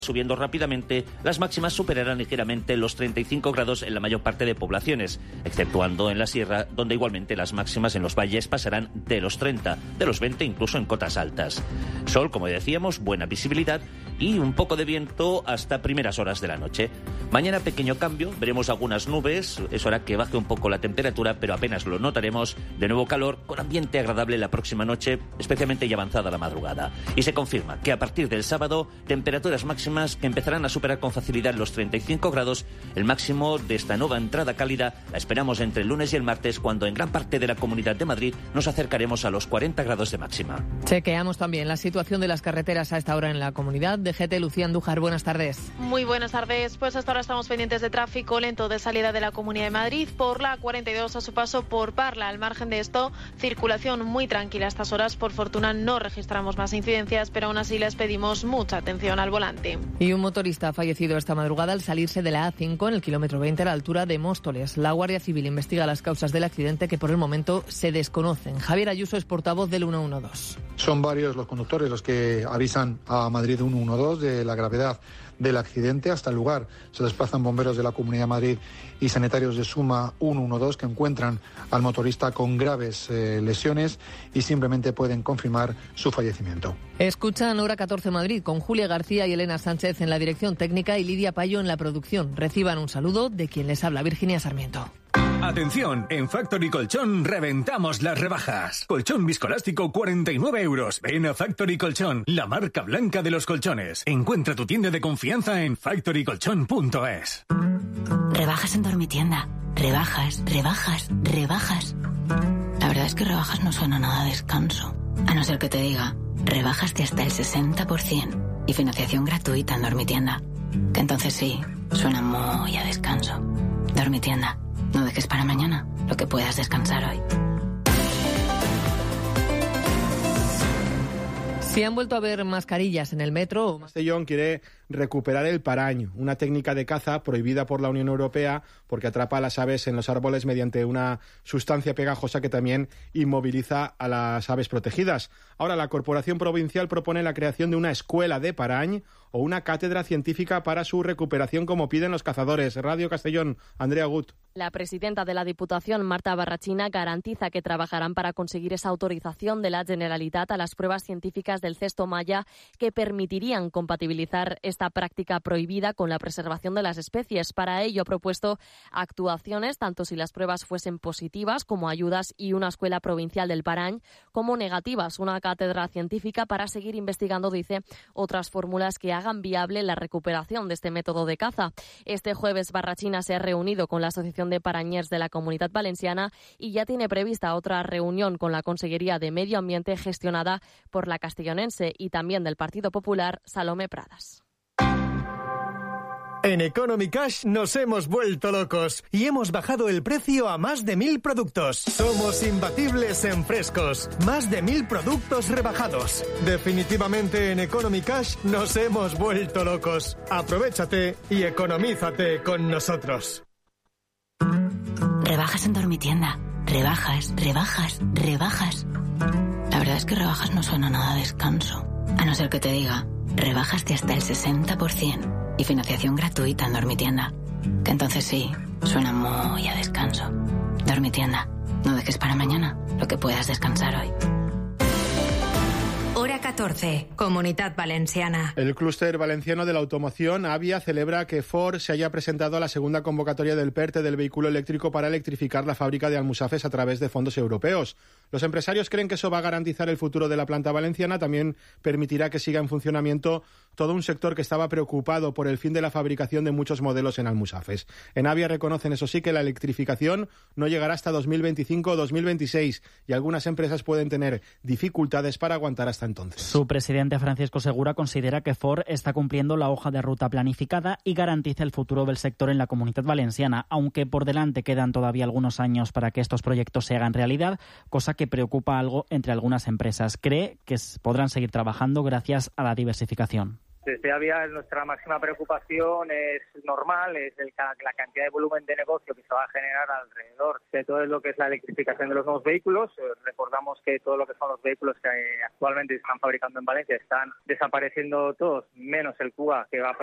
Subiendo rápidamente, las máximas superarán ligeramente los 35 grados en la mayor parte de poblaciones, exceptuando en la sierra, donde igualmente las máximas en los valles pasarán de los 30, de los 20 incluso en cotas altas. Sol, como decíamos, buena visibilidad y un poco de viento hasta primeras horas de la noche. Mañana pequeño cambio, veremos algunas nubes, eso hará que baje un poco la temperatura, pero apenas lo notaremos. De nuevo calor, con ambiente agradable la próxima noche, especialmente ya avanzada la madrugada. Y se confirma que a partir del sábado, temperaturas máximas que empezarán a superar con facilidad los 35 grados. El máximo de esta nueva entrada cálida la esperamos entre el lunes y el martes, cuando en gran parte de la Comunidad de Madrid nos acercaremos a los 40 grados de máxima. Chequeamos también la situación de las carreteras a esta hora en la comunidad. DGT, Lucía Andújar, buenas tardes. Muy buenas tardes. Pues hasta ahora estamos pendientes de tráfico lento de salida de la Comunidad de Madrid por la 42 a su paso por Parla. Al margen de esto, circulación muy tranquila a estas horas. Por fortuna no registramos más incidencias, pero aún así les pedimos mucha atención al volante. Y un motorista ha fallecido esta madrugada al salirse de la A5 en el kilómetro 20 a la altura de Móstoles. La Guardia Civil investiga las causas del accidente, que por el momento se desconocen. Javier Ayuso es portavoz del 112. Son varios los conductores los que avisan a Madrid 112 de la gravedad del accidente. Hasta el lugar se desplazan bomberos de la Comunidad de Madrid y sanitarios de Suma 112 que encuentran al motorista con graves lesiones y simplemente pueden confirmar su fallecimiento. Escuchan Hora 14 Madrid con Julia García y Elena Sánchez en la dirección técnica y Lidia Payo en la producción. Reciban un saludo de quien les habla, Virginia Sarmiento. Atención, en Factory Colchón reventamos las rebajas. Colchón viscoelástico 49 €. Ven a Factory Colchón, la marca blanca de los colchones. Encuentra tu tienda de confianza en factorycolchón.es. Rebajas en Dormitienda. Rebajas, rebajas, rebajas. La verdad es que rebajas no suena nada a descanso. A no ser que te diga, rebajas de hasta el 60% y financiación gratuita en Dormitienda. Que entonces sí, suena muy a descanso. Dormitienda. No dejes para mañana lo que puedas descansar hoy. Si han vuelto a ver mascarillas en el metro. Castellón quiere recuperar el paraño, una técnica de caza prohibida por la Unión Europea porque atrapa a las aves en los árboles mediante una sustancia pegajosa que también inmoviliza a las aves protegidas. Ahora la Corporación Provincial propone la creación de una escuela de parañ o una cátedra científica para su recuperación, como piden los cazadores. Radio Castellón, Andrea Gut. La presidenta de la Diputación, Marta Barrachina, garantiza que trabajarán para conseguir esa autorización de la Generalitat a las pruebas científicas del cesto maya que permitirían compatibilizar esta práctica prohibida con la preservación de las especies. Para ello ha propuesto actuaciones, tanto si las pruebas fuesen positivas, como ayudas y una escuela provincial del parañ, como negativas, una cátedra científica para seguir investigando, dice, otras fórmulas que hagan viable la recuperación de este método de caza. Este jueves Barrachina se ha reunido con la Asociación de Parañers de la Comunidad Valenciana y ya tiene prevista otra reunión con la Consellería de Medio Ambiente gestionada por la castellonense y también del Partido Popular, Salomé Pradas. En Economy Cash nos hemos vuelto locos y hemos bajado el precio a más de 1000 productos. Somos imbatibles en frescos. Más de 1000 productos rebajados. Definitivamente en Economy Cash nos hemos vuelto locos. Aprovéchate y economízate con nosotros. Rebajas en Dormitienda. Rebajas, rebajas, rebajas. La verdad es que rebajas no suena nada a descanso. A no ser que te diga, rebajas de hasta el 60%. Y financiación gratuita en Dormitienda. Que entonces sí, suena muy a descanso. Dormitienda. No dejes para mañana lo que puedas descansar hoy. Hora 14, Comunidad Valenciana. El clúster valenciano de la automoción, Avia, celebra que Ford se haya presentado a la segunda convocatoria del PERTE del vehículo eléctrico para electrificar la fábrica de Almusafes a través de fondos europeos. Los empresarios creen que eso va a garantizar el futuro de la planta valenciana. También permitirá que siga en funcionamiento todo un sector que estaba preocupado por el fin de la fabricación de muchos modelos en Almusafes. En Avia reconocen, eso sí, que la electrificación no llegará hasta 2025 o 2026 y algunas empresas pueden tener dificultades para aguantar hasta entonces. Su presidente, Francisco Segura, considera que Ford está cumpliendo la hoja de ruta planificada y garantiza el futuro del sector en la Comunidad Valenciana, aunque por delante quedan todavía algunos años para que estos proyectos se hagan realidad, cosa que preocupa algo entre algunas empresas. Cree que podrán seguir trabajando gracias a la diversificación. Desde Avia nuestra máxima preocupación es normal, es la cantidad de volumen de negocio que se va a generar alrededor de todo lo que es la electrificación de los nuevos vehículos. Recordamos que todo lo que son los vehículos que actualmente se están fabricando en Valencia están desapareciendo todos, menos el Kuga, que va a